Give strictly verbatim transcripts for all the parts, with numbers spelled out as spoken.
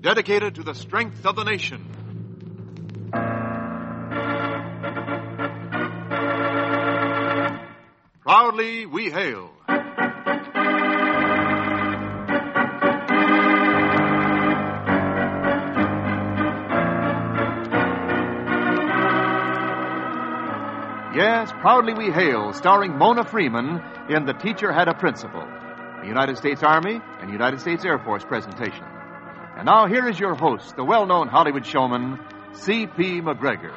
dedicated to the strength of the nation. Proudly we hail. Yes, Proudly We Hail, starring Mona Freeman in The Teacher Had a Principle, the United States Army and United States Air Force presentation. And now here is your host, the well-known Hollywood showman, C P McGregor.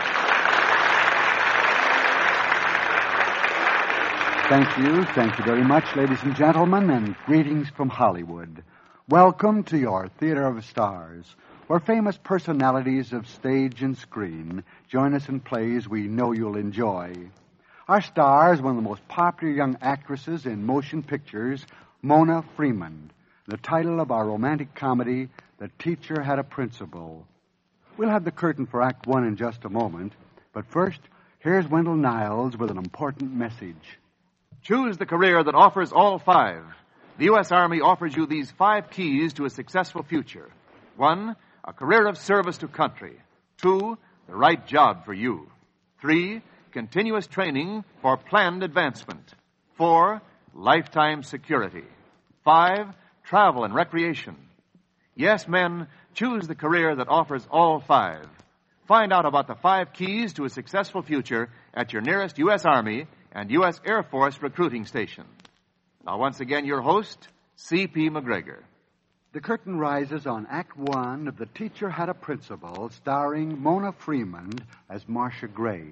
Thank you. Thank you very much, ladies and gentlemen, and greetings from Hollywood. Welcome to your Theater of Stars, where famous personalities of stage and screen join us in plays we know you'll enjoy. Our star is one of the most popular young actresses in motion pictures, Mona Freeman. The title of our romantic comedy, The Teacher Had a Principle. We'll have the curtain for Act One in just a moment, but first, here's Wendell Niles with an important message. Choose the career that offers all five. The U S Army offers you these five keys to a successful future. One, a career of service to country. Two, the right job for you. Three, continuous training for planned advancement. Four, lifetime security. Five, travel and recreation. Yes, men, choose the career that offers all five. Find out about the five keys to a successful future at your nearest U S Army and U S Air Force recruiting station. Now, once again, your host, C P McGregor. The curtain rises on Act One of The Teacher Had a Principle, starring Mona Freeman as Marcia Gray.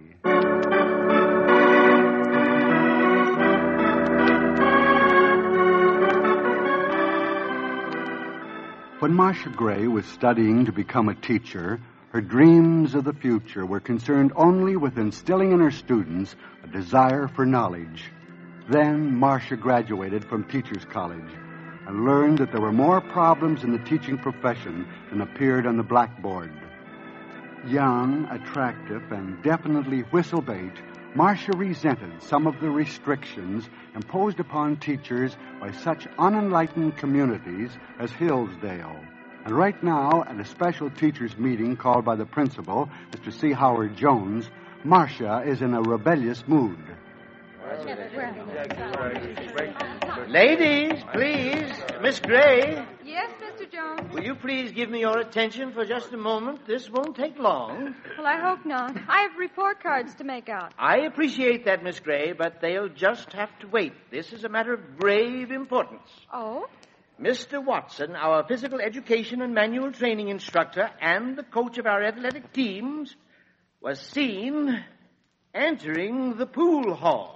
When Marcia Gray was studying to become a teacher, her dreams of the future were concerned only with instilling in her students a desire for knowledge. Then Marcia graduated from Teachers College and learned that there were more problems in the teaching profession than appeared on the blackboard. Young, attractive, and definitely whistlebait, Marcia resented some of the restrictions imposed upon teachers by such unenlightened communities as Hillsdale. And right now, at a special teachers' meeting called by the principal, Mister C. Howard Jones, Marcia is in a rebellious mood. Ladies, please. Miss Gray. Yes, Mister Jones? Will you please give me your attention for just a moment? This won't take long. Well, I hope not. I have report cards to make out. I appreciate that, Miss Gray, but they'll just have to wait. This is a matter of grave importance. Oh? Mister Watson, our physical education and manual training instructor and the coach of our athletic teams, was seen entering the pool hall.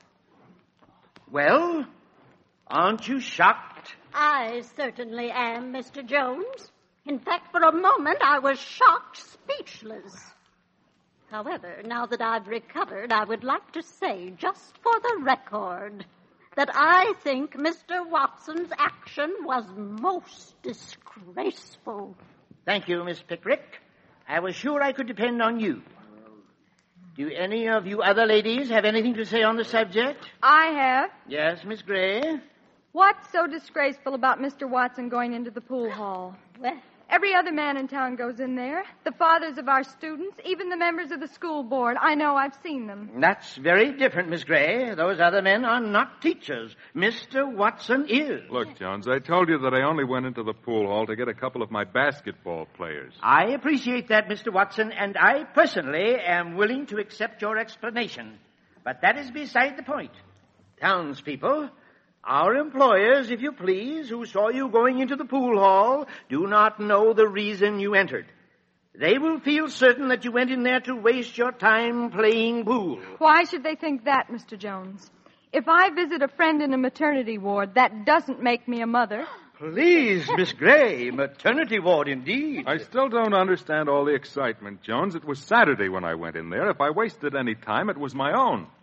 Well, aren't you shocked? I certainly am, Mister Jones. In fact, for a moment, I was shocked, speechless. However, now that I've recovered, I would like to say, just for the record, that I think Mister Watson's action was most disgraceful. Thank you, Miss Pickrick. I was sure I could depend on you. Do any of you other ladies have anything to say on the subject? I have. Yes, Miss Gray? What's so disgraceful about Mister Watson going into the pool hall? Well, every other man in town goes in there. The fathers of our students, even the members of the school board. I know, I've seen them. That's very different, Miss Gray. Those other men are not teachers. Mister Watson is. Look, Jones, I told you that I only went into the pool hall to get a couple of my basketball players. I appreciate that, Mister Watson, and I personally am willing to accept your explanation. But that is beside the point. Townspeople, our employers, if you please, who saw you going into the pool hall, do not know the reason you entered. They will feel certain that you went in there to waste your time playing pool. Why should they think that, Mister Jones? If I visit a friend in a maternity ward, that doesn't make me a mother. Please, Miss Gray, maternity ward indeed. I still don't understand all the excitement, Jones. It was Saturday when I went in there. If I wasted any time, it was my own.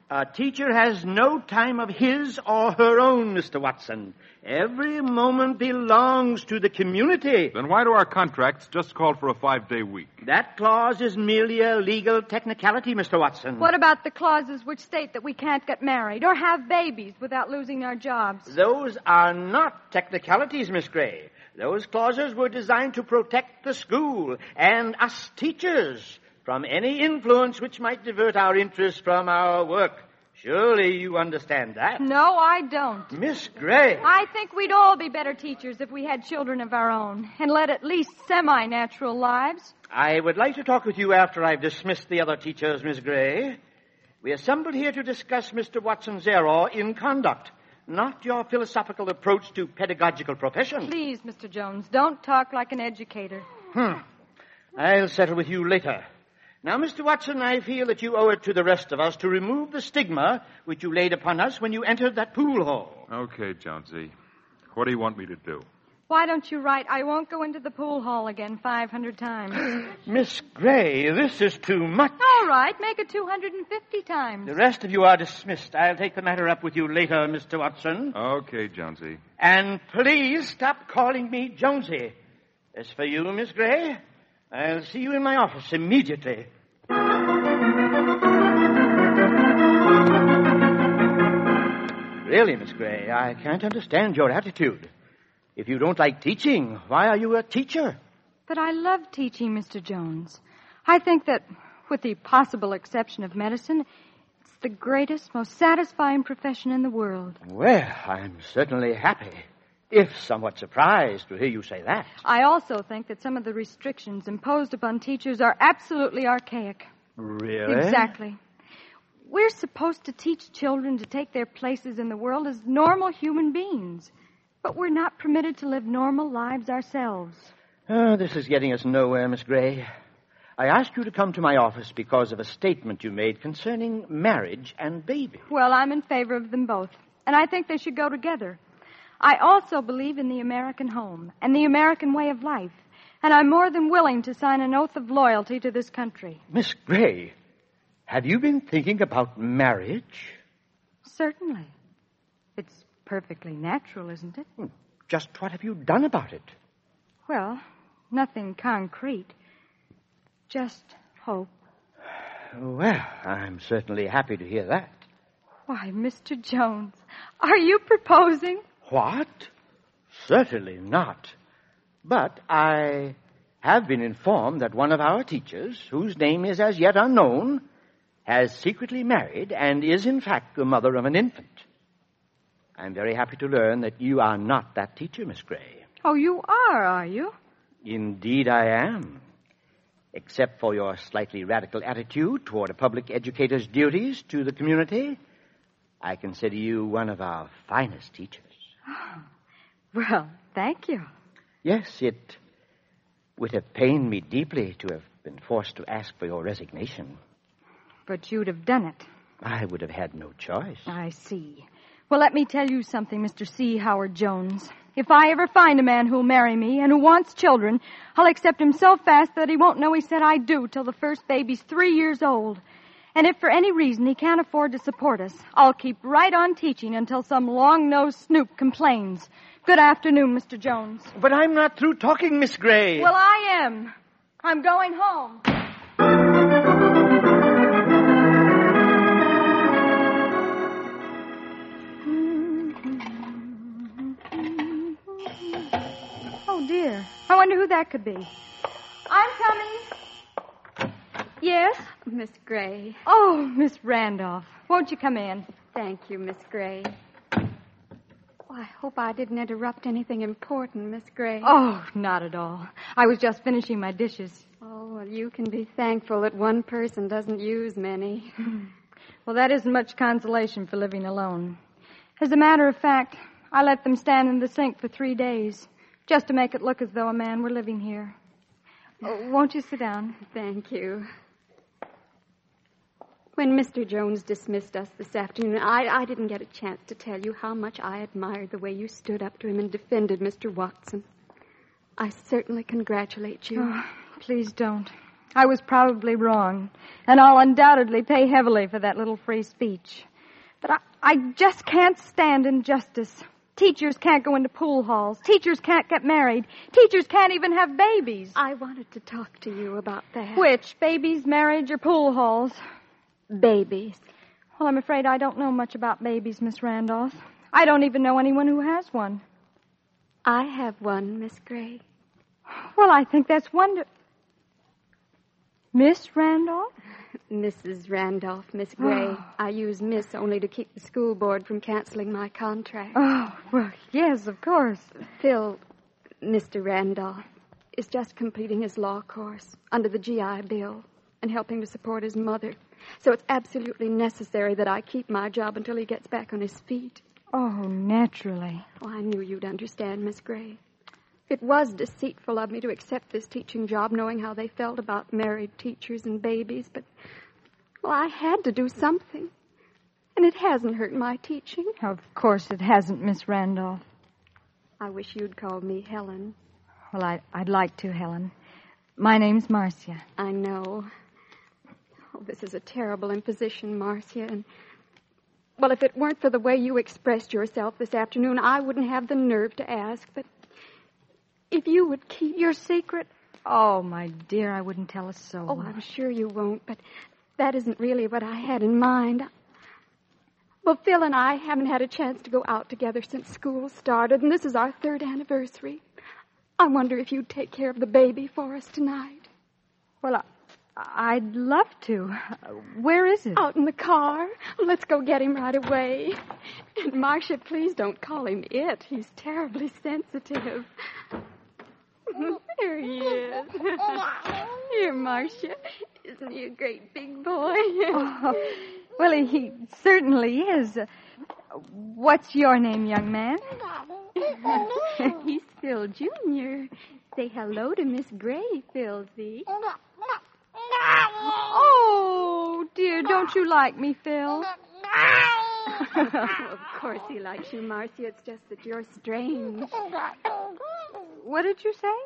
A teacher has no time of his or her own, Mister Watson. Every moment belongs to the community. Then why do our contracts just call for a five-day week? That clause is merely a legal technicality, Mister Watson. What about the clauses which state that we can't get married or have babies without losing our jobs? Those are not technicalities, Miss Gray. Those clauses were designed to protect the school and us teachers from any influence which might divert our interest from our work. Surely you understand that. No, I don't. Miss Gray. I think we'd all be better teachers if we had children of our own and led at least semi-natural lives. I would like to talk with you after I've dismissed the other teachers, Miss Gray. We assembled here to discuss Mister Watson's error in conduct, not your philosophical approach to pedagogical profession. Please, Mister Jones, don't talk like an educator. Hmm. I'll settle with you later. Now, Mister Watson, I feel that you owe it to the rest of us to remove the stigma which you laid upon us when you entered that pool hall. Okay, Jonesy. What do you want me to do? Why don't you write, I won't go into the pool hall again five hundred times? Miss Gray, this is too much. All right, make it two hundred fifty times. The rest of you are dismissed. I'll take the matter up with you later, Mister Watson. Okay, Jonesy. And please stop calling me Jonesy. As for you, Miss Gray, I'll see you in my office immediately. Really, Miss Gray, I can't understand your attitude. If you don't like teaching, why are you a teacher? But I love teaching, Mister Jones. I think that, with the possible exception of medicine, it's the greatest, most satisfying profession in the world. Well, I'm certainly happy, if somewhat surprised to hear you say that. I also think that some of the restrictions imposed upon teachers are absolutely archaic. Really? Exactly. We're supposed to teach children to take their places in the world as normal human beings. But we're not permitted to live normal lives ourselves. Oh, this is getting us nowhere, Miss Gray. I asked you to come to my office because of a statement you made concerning marriage and baby. Well, I'm in favor of them both, and I think they should go together. I also believe in the American home and the American way of life, and I'm more than willing to sign an oath of loyalty to this country. Miss Gray, have you been thinking about marriage? Certainly. It's perfectly natural, isn't it? Just what have you done about it? Well, nothing concrete. Just hope. Well, I'm certainly happy to hear that. Why, Mister Jones, are you proposing? What? Certainly not. But I have been informed that one of our teachers, whose name is as yet unknown, has secretly married and is in fact the mother of an infant. I'm very happy to learn that you are not that teacher, Miss Gray. Oh, you are, are you? Indeed I am. Except for your slightly radical attitude toward a public educator's duties to the community, I consider you one of our finest teachers. Oh, well, thank you. Yes, it would have pained me deeply to have been forced to ask for your resignation. But you'd have done it. I would have had no choice. I see. Well, let me tell you something, Mister C. Howard Jones. If I ever find a man who'll marry me and who wants children, I'll accept him so fast that he won't know he said I do till the first baby's three years old. And if for any reason he can't afford to support us, I'll keep right on teaching until some long-nosed snoop complains. Good afternoon, Mister Jones. But I'm not through talking, Miss Gray. Well, I am. I'm going home. Oh, dear. I wonder who that could be. I'm coming. Yes? Miss Gray. Oh, Miss Randolph. Won't you come in? Thank you, Miss Gray. Oh, I hope I didn't interrupt anything important, Miss Gray. Oh, not at all. I was just finishing my dishes. Oh, well, you can be thankful that one person doesn't use many. Well, that isn't much consolation for living alone. As a matter of fact, I let them stand in the sink for three days, just to make it look as though a man were living here. Oh, won't you sit down? Thank you. When Mister Jones dismissed us this afternoon, I, I didn't get a chance to tell you how much I admired the way you stood up to him and defended Mister Watson. I certainly congratulate you. Oh, please don't. I was probably wrong, and I'll undoubtedly pay heavily for that little free speech. But I, I just can't stand injustice. Teachers can't go into pool halls. Teachers can't get married. Teachers can't even have babies. I wanted to talk to you about that. Which? Babies, marriage, or pool halls? Babies. Well, I'm afraid I don't know much about babies, Miss Randolph. I don't even know anyone who has one. I have one, Miss Gray. Well, I think that's wonderful. Miss Randolph? Missus Randolph, Miss Gray. Oh. I use Miss only to keep the school board from canceling my contract. Oh, well, yes, of course. Phil, Mister Randolph, is just completing his law course under the G I Bill and helping to support his mother. So it's absolutely necessary that I keep my job until he gets back on his feet. Oh, naturally. Oh, I knew you'd understand, Miss Gray. It was deceitful of me to accept this teaching job knowing how they felt about married teachers and babies, but, well, I had to do something. And it hasn't hurt my teaching. Of course it hasn't, Miss Randolph. I wish you'd call me Helen. Well, I, I'd like to, Helen. My name's Marcia. I know. Oh, this is a terrible imposition, Marcia, and... Well, if it weren't for the way you expressed yourself this afternoon, I wouldn't have the nerve to ask, but... If you would keep your secret? Oh, my dear, I wouldn't tell a soul. Oh, I'm sure you won't, but that isn't really what I had in mind. Well, Phil and I haven't had a chance to go out together since school started, and this is our third anniversary. I wonder if you'd take care of the baby for us tonight. Well, I, I'd love to. Uh, where is it? Out in the car. Let's go get him right away. And, Marcia, please don't call him it. He's terribly sensitive. There he is. Here, Marcia. Isn't he a great big boy? Oh, well, he, he certainly is. Uh, what's your name, young man? He's Phil Junior Say hello to Miss Gray, Philsy. Oh, dear, don't you like me, Phil? Of course he likes you, Marcia. It's just that you're strange. What did you say?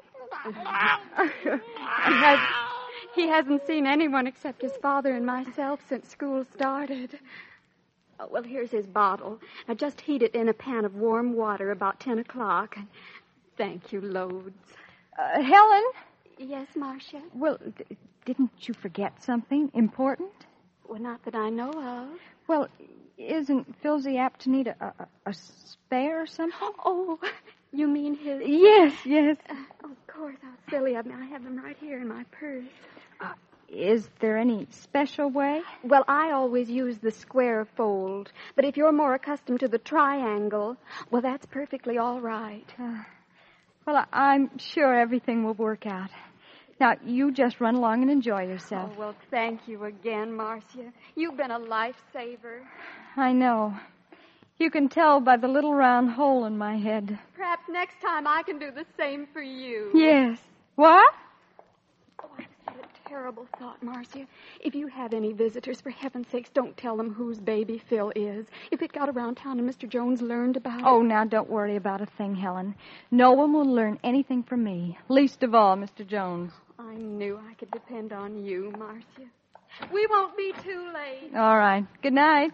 he, has, he hasn't seen anyone except his father and myself since school started. Oh, well, here's his bottle. Now, just heat it in a pan of warm water about ten o'clock. Thank you, loads. Uh, Helen? Yes, Marcia? Well, d- didn't you forget something important? Well, not that I know of. Well, isn't Philsy apt to need a, a, a spare or something? Oh, you mean his... Yes, yes. Uh, of course, how silly of me. I have them right here in my purse. Uh, is there any special way? Well, I always use the square fold. But if you're more accustomed to the triangle, well, that's perfectly all right. Uh, well, I, I'm sure everything will work out. Now, you just run along and enjoy yourself. Oh, well, thank you again, Marcia. You've been a lifesaver. I know. You can tell by the little round hole in my head. Perhaps next time I can do the same for you. Yes. What? Oh, I've had a terrible thought, Marcia. If you have any visitors, for heaven's sakes, don't tell them whose baby Phil is. If it got around town and Mister Jones learned about it... Oh, now, don't worry about a thing, Helen. No one will learn anything from me. Least of all, Mister Jones. I knew I could depend on you, Marcia. We won't be too late. All right. Good night.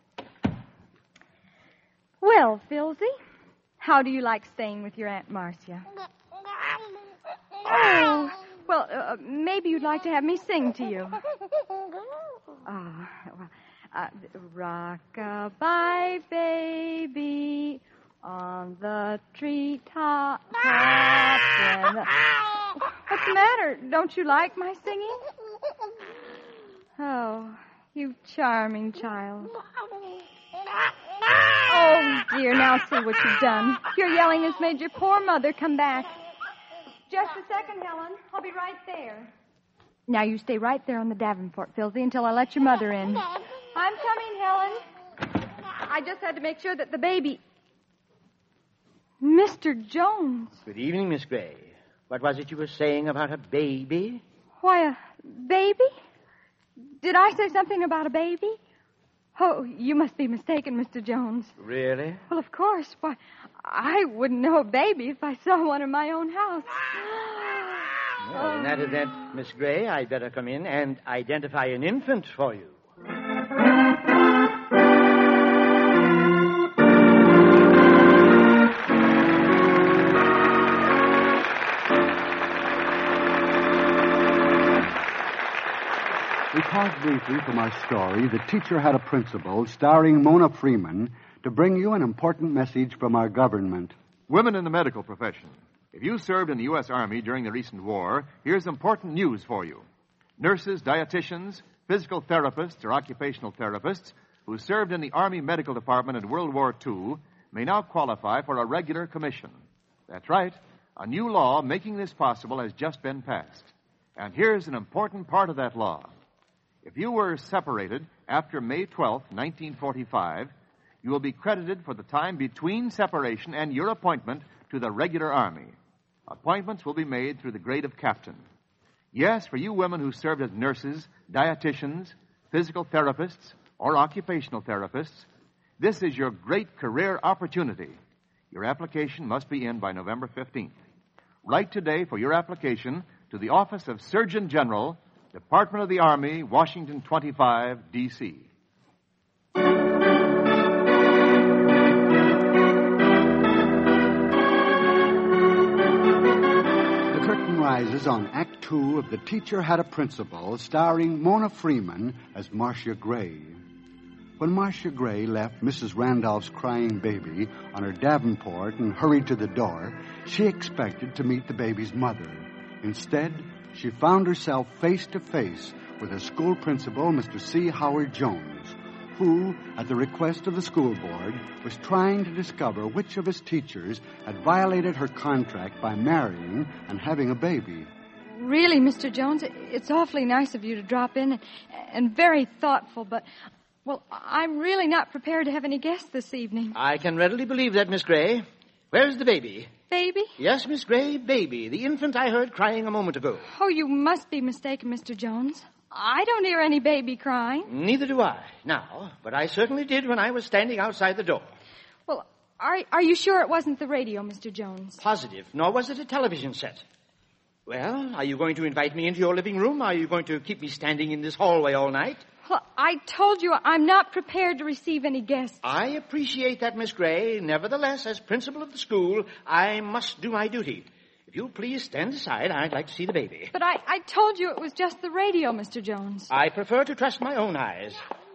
Well, Philsy, how do you like staying with your Aunt Marcia? Oh, well, uh, maybe you'd like to have me sing to you. Ah, oh, well, uh, rock-a-bye, baby, on the treetop. What's the matter? Don't you like my singing? Oh, you charming child. Oh, dear, now see what you've done. Your yelling has made your poor mother come back. Just a second, Helen. I'll be right there. Now, you stay right there on the Davenport, Philsy, until I let your mother in. I'm coming, Helen. I just had to make sure that the baby... Mister Jones. Good evening, Miss Gray. What was it you were saying about a baby? Why, a baby? Did I say something about a baby? Oh, you must be mistaken, Mister Jones. Really? Well, of course. Why, I wouldn't know a baby if I saw one in my own house. Well, in that event, Miss Gray, I'd better come in and identify an infant for you. We pause briefly from our story, The Teacher Had a Principle, starring Mona Freeman, to bring you an important message from our government. Women in the medical profession. If you served in the U S. Army during the recent war, here's important news for you. Nurses, dietitians, physical therapists, or occupational therapists who served in the Army Medical Department in World War Two may now qualify for a regular commission. That's right. A new law making this possible has just been passed. And here's an important part of that law. If you were separated after May twelfth, nineteen forty-five, you will be credited for the time between separation and your appointment to the regular Army. Appointments will be made through the grade of captain. Yes, for you women who served as nurses, dietitians, physical therapists, or occupational therapists, this is your great career opportunity. Your application must be in by November fifteenth. Write today for your application to the Office of Surgeon General, Department of the Army, Washington twenty-five, D C The curtain rises on Act Two of The Teacher Had a Principle, starring Mona Freeman as Marcia Gray. When Marcia Gray left Missus Randolph's crying baby on her davenport and hurried to the door, she expected to meet the baby's mother. Instead, she found herself face to face with a school principal, Mister C. Howard Jones, who, at the request of the school board, was trying to discover which of his teachers had violated her contract by marrying and having a baby. Really, Mister Jones, it's awfully nice of you to drop in and, and very thoughtful, but, well, I'm really not prepared to have any guests this evening. I can readily believe that, Miss Gray. Where's the baby? Baby? Yes, Miss Gray, baby. The infant I heard crying a moment ago. Oh, you must be mistaken, Mister Jones. I don't hear any baby crying. Neither do I, now, but I certainly did when I was standing outside the door. Well, are, are you sure it wasn't the radio, Mister Jones? Positive, nor was it a television set. Well, are you going to invite me into your living room? Are you going to keep me standing in this hallway all night? Well, I told you I'm not prepared to receive any guests. I appreciate that, Miss Gray. Nevertheless, as principal of the school, I must do my duty. If you'll please stand aside, I'd like to see the baby. But I, I told you it was just the radio, Mister Jones. I prefer to trust my own eyes.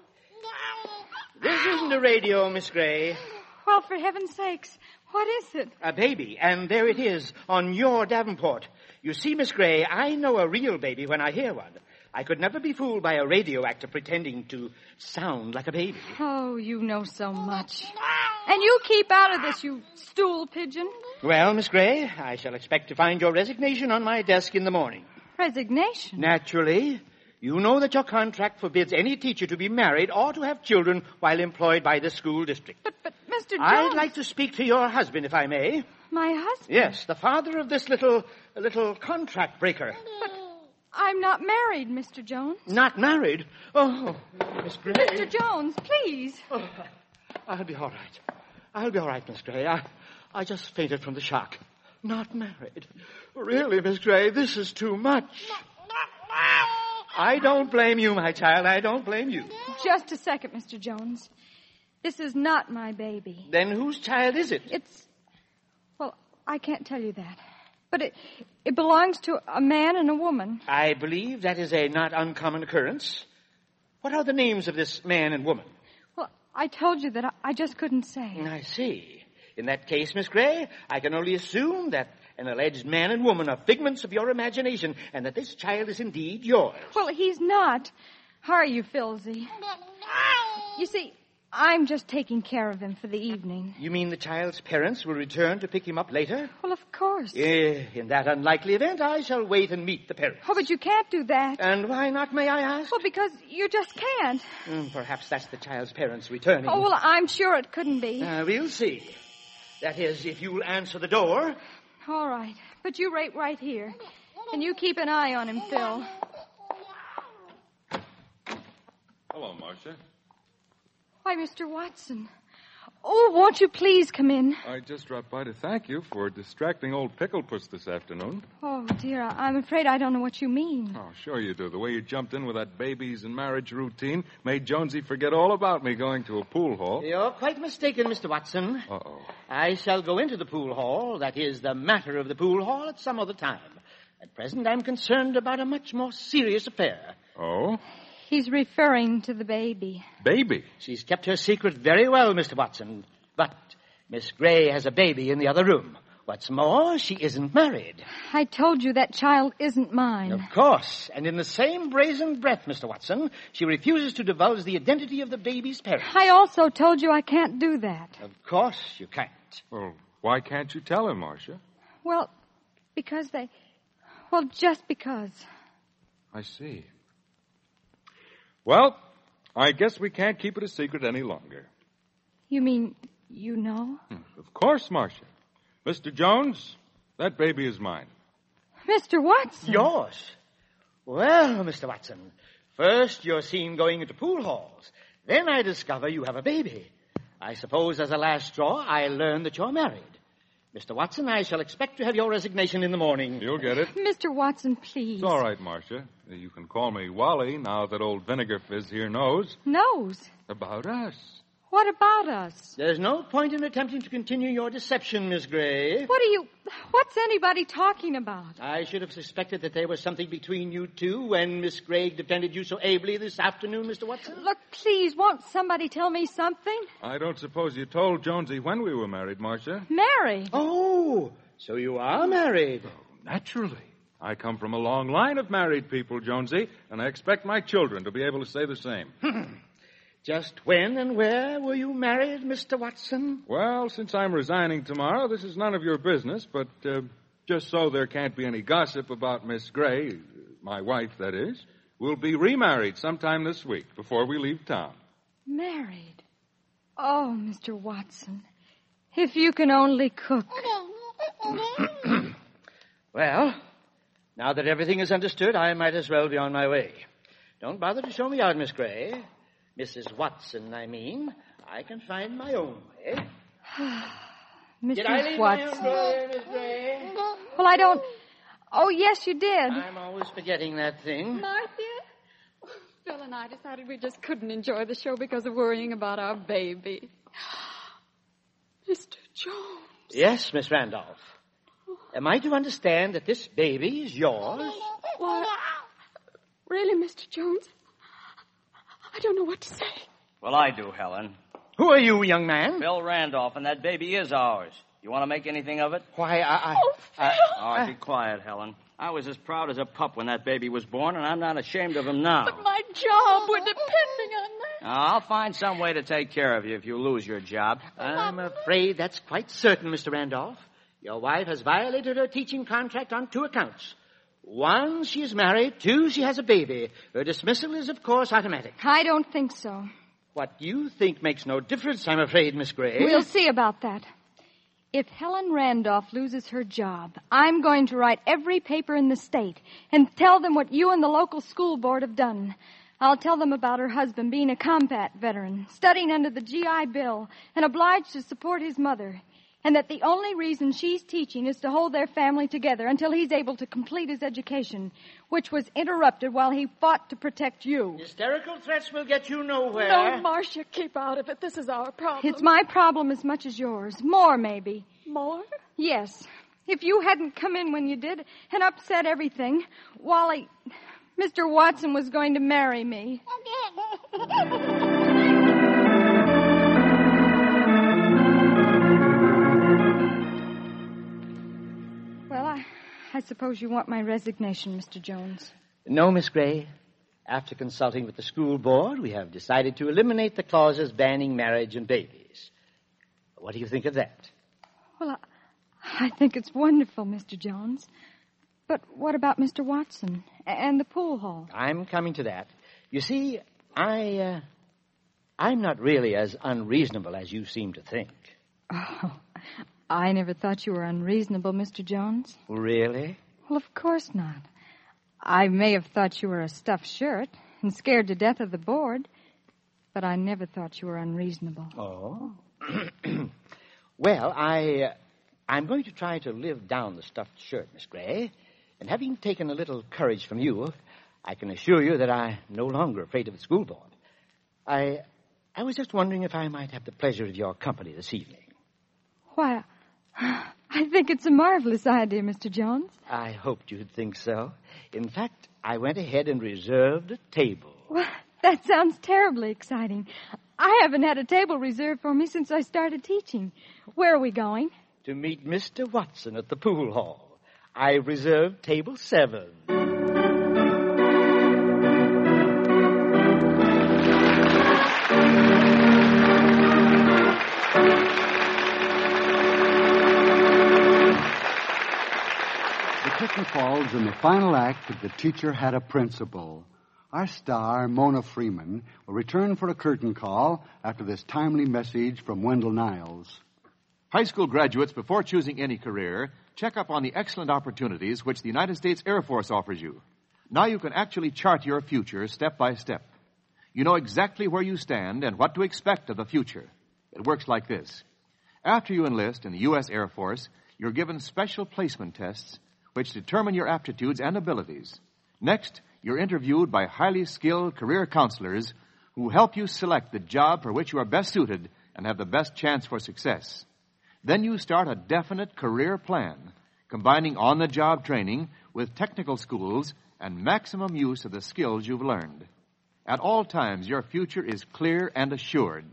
This isn't a radio, Miss Gray. Well, for heaven's sakes, what is it? A baby, and there it is, on your davenport. You see, Miss Gray, I know a real baby when I hear one. I could never be fooled by a radio actor pretending to sound like a baby. Oh, you know so much. And you keep out of this, you stool pigeon. Well, Miss Gray, I shall expect to find your resignation on my desk in the morning. Resignation? Naturally. You know that your contract forbids any teacher to be married or to have children while employed by the school district. But, but, Mister Jones... I'd like to speak to your husband, if I may. My husband? Yes, the father of this little, little contract breaker. But I'm not married, Mister Jones. Not married? Oh, Miss Gray. Mister Jones, please. Oh, I'll be all right. I'll be all right, Miss Gray. I, I just fainted from the shock. Not married. Really, Miss Gray, this is too much. I don't blame you, my child. I don't blame you. Just a second, Mister Jones. This is not my baby. Then whose child is it? It's... Well, I can't tell you that. But it it belongs to a man and a woman. I believe that is a not uncommon occurrence. What are the names of this man and woman? Well, I told you that I, I just couldn't say. I see. In that case, Miss Gray, I can only assume that an alleged man and woman are figments of your imagination and that this child is indeed yours. Well, he's not. Are you, Philsy? You see, I'm just taking care of him for the evening. You mean the child's parents will return to pick him up later? Well, of course. Eh, in that unlikely event, I shall wait and meet the parents. Oh, but you can't do that. And why not, may I ask? Well, because you just can't. Mm, perhaps that's the child's parents returning. Oh, well, I'm sure it couldn't be. Uh, we'll see. That is, if you'll answer the door. All right. But you wait right here. And you keep an eye on him, Phil. Hello, Marcia. Why, Mister Watson. Oh, won't you please come in? I just dropped by to thank you for distracting old Picklepuss this afternoon. Oh, dear, I'm afraid I don't know what you mean. Oh, sure you do. The way you jumped in with that babies and marriage routine made Jonesy forget all about me going to a pool hall. You're quite mistaken, Mister Watson. Uh-oh. I shall go into the pool hall, that is, the matter of the pool hall, at some other time. At present, I'm concerned about a much more serious affair. Oh? He's referring to the baby. Baby? She's kept her secret very well, Mister Watson. But Miss Gray has a baby in the other room. What's more, she isn't married. I told you that child isn't mine. Of course. And in the same brazen breath, Mister Watson, she refuses to divulge the identity of the baby's parents. I also told you I can't do that. Of course you can't. Well, why can't you tell him, Marcia? Well, because they... Well, just because. I see. Well, I guess we can't keep it a secret any longer. You mean you know? Of course, Marcia. Mister Jones, that baby is mine. Mister Watson. Yours? Well, Mister Watson, first you're seen going into pool halls. Then I discover you have a baby. I suppose as a last straw, I learn that you're married. Mister Watson, I shall expect to have your resignation in the morning. You'll get it. Mister Watson, please. It's all right, Marcia. You can call me Wally now that old Vinegar Fizz here knows. Knows? About us. What about us? There's no point in attempting to continue your deception, Miss Gray. What are you... What's anybody talking about? I should have suspected that there was something between you two when Miss Gray defended you so ably this afternoon, Mister Watson. Look, please, won't somebody tell me something? I don't suppose you told Jonesy when we were married, Marcia. Married? Oh, so you are married. Oh, naturally. I come from a long line of married people, Jonesy, and I expect my children to be able to say the same. Just when and where were you married, Mister Watson? Well, since I'm resigning tomorrow, this is none of your business, but uh, just so there can't be any gossip about Miss Gray, my wife, that is, we'll be remarried sometime this week before we leave town. Married? Oh, Mister Watson, if you can only cook. Well, now that everything is understood, I might as well be on my way. Don't bother to show me out, Miss Gray. Missus Watson, I mean. I can find my own way. Missus Did I leave Watson. my own door, Miss Gray? Well, I don't... Oh, yes, you did. I'm always forgetting that thing. Martha, Phil and I decided we just couldn't enjoy the show because of worrying about our baby. Mister Jones. Yes, Miss Randolph. Am I to understand that this baby is yours? Why, really, Mister Jones? I don't know what to say. Well, I do, Helen. Who are you, young man? Bill Randolph, and that baby is ours. You want to make anything of it? Why, I... I Oh, Phil. I- Oh, be quiet, Helen. I was as proud as a pup when that baby was born, and I'm not ashamed of him now. But my job, we're depending on that. Now, I'll find some way to take care of you if you lose your job. I'm afraid that's quite certain, Mister Randolph. Your wife has violated her teaching contract on two accounts. One, she is married. Two, she has a baby. Her dismissal is, of course, automatic. I don't think so. What you think makes no difference, I'm afraid, Miss Gray. We'll see about that. If Helen Randolph loses her job, I'm going to write every paper in the state and tell them what you and the local school board have done. I'll tell them about her husband being a combat veteran, studying under the G I Bill, and obliged to support his mother, and that the only reason she's teaching is to hold their family together until he's able to complete his education, which was interrupted while he fought to protect you. Hysterical threats will get you nowhere. No, Marcia, keep out of it. This is our problem. It's my problem as much as yours. More, maybe. More? Yes. If you hadn't come in when you did and upset everything, Wally, Mister Watson was going to marry me. Well, I, I suppose you want my resignation, Mister Jones. No, Miss Gray. After consulting with the school board, we have decided to eliminate the clauses banning marriage and babies. What do you think of that? Well, I, I think it's wonderful, Mister Jones. But what about Mister Watson and the pool hall? I'm coming to that. You see, I, uh, I'm not really as unreasonable as you seem to think. Oh, I never thought you were unreasonable, Mister Jones. Really? Well, of course not. I may have thought you were a stuffed shirt and scared to death of the board, but I never thought you were unreasonable. Oh? Well, I, uh, I'm going to try to live down the stuffed shirt, Miss Gray. And having taken a little courage from you, I can assure you that I'm no longer afraid of the school board. I, I was just wondering if I might have the pleasure of your company this evening. Why, I think it's a marvelous idea, Mister Jones. I hoped you'd think so. In fact, I went ahead and reserved a table. Well, that sounds terribly exciting. I haven't had a table reserved for me since I started teaching. Where are we going? To meet Mister Watson at the pool hall. I reserved table seven. The curtain falls in the final act of The Teacher Had a Principal. Our star, Mona Freeman, will return for a curtain call after this timely message from Wendell Niles. High school graduates, before choosing any career, check up on the excellent opportunities which the United States Air Force offers you. Now you can actually chart your future step by step. You know exactly where you stand and what to expect of the future. It works like this. After you enlist in the U S Air Force, you're given special placement tests which determine your aptitudes and abilities. Next, you're interviewed by highly skilled career counselors who help you select the job for which you are best suited and have the best chance for success. Then you start a definite career plan, combining on-the-job training with technical schools and maximum use of the skills you've learned. At all times, your future is clear and assured.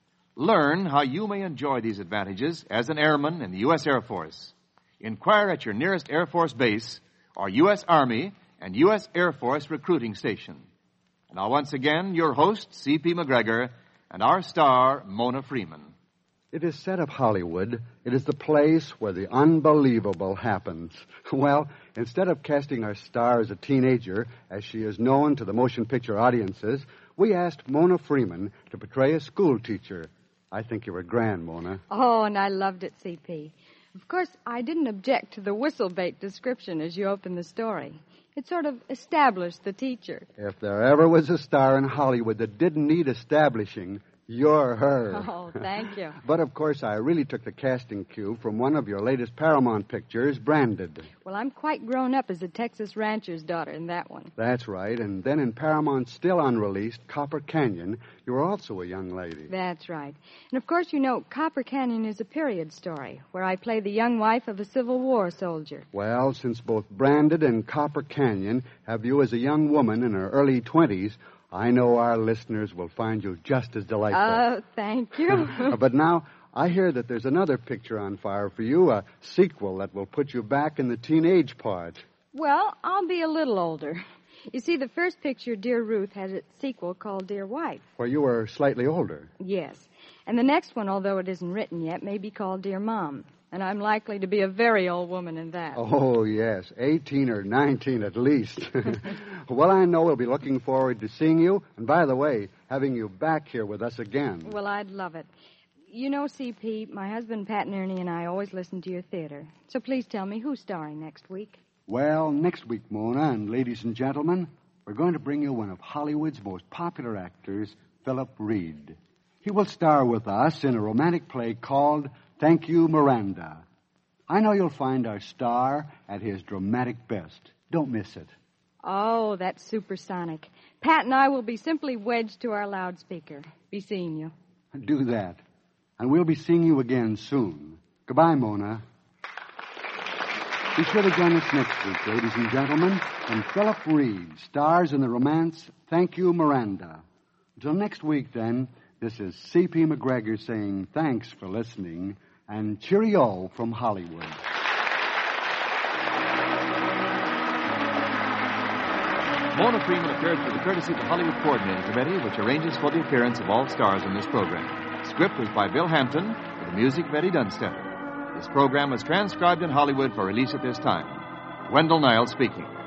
Learn how you may enjoy these advantages as an airman in the U S Air Force. Inquire at your nearest Air Force base or U S Army and U S Air Force recruiting station. Now, once again, your host, C P McGregor, and our star, Mona Freeman. It is said of Hollywood, it is the place where the unbelievable happens. Well, instead of casting our star as a teenager, as she is known to the motion picture audiences, we asked Mona Freeman to portray a school teacher. I think you were grand, Mona. Oh, and I loved it, C P. Of course, I didn't object to the whistlebait description as you opened the story. It sort of established the teacher. If there ever was a star in Hollywood that didn't need establishing, you're her. Oh, thank you. But, of course, I really took the casting cue from one of your latest Paramount pictures, Branded. Well, I'm quite grown up as a Texas rancher's daughter in that one. That's right. And then in Paramount's still unreleased Copper Canyon, you were also a young lady. That's right. And, of course, you know, Copper Canyon is a period story where I play the young wife of a Civil War soldier. Well, since both Branded and Copper Canyon have you as a young woman in her early twenties, I know our listeners will find you just as delightful. Oh, uh, thank you. But now, I hear that there's another picture on fire for you, a sequel that will put you back in the teenage part. Well, I'll be a little older. You see, the first picture, Dear Ruth, has its sequel called Dear Wife. Where you were slightly older. Yes. And the next one, although it isn't written yet, may be called Dear Mom. And I'm likely to be a very old woman in that. Oh, yes. eighteen or nineteen at least. Well, I know we'll be looking forward to seeing you. And by the way, having you back here with us again. Well, I'd love it. You know, C P, my husband, Pat and Ernie, and I always listen to your theater. So please tell me who's starring next week. Well, next week, Mona, and ladies and gentlemen, we're going to bring you one of Hollywood's most popular actors, Philip Reed. He will star with us in a romantic play called Thank You, Miranda. I know you'll find our star at his dramatic best. Don't miss it. Oh, that's supersonic. Pat and I will be simply wedged to our loudspeaker. Be seeing you. Do that. And we'll be seeing you again soon. Goodbye, Mona. Be sure to join us next week, ladies and gentlemen, when Philip Reed stars in the romance Thank You, Miranda. Until next week, then, this is C P McGregor saying thanks for listening and cheerio from Hollywood. Mona Freeman appeared through the courtesy of the Hollywood Coordinating Committee, which arranges for the appearance of all stars in this program. The script was by Bill Hampton, with the music of Eddie Dunstetter. This program was transcribed in Hollywood for release at this time. Wendell Niles speaking.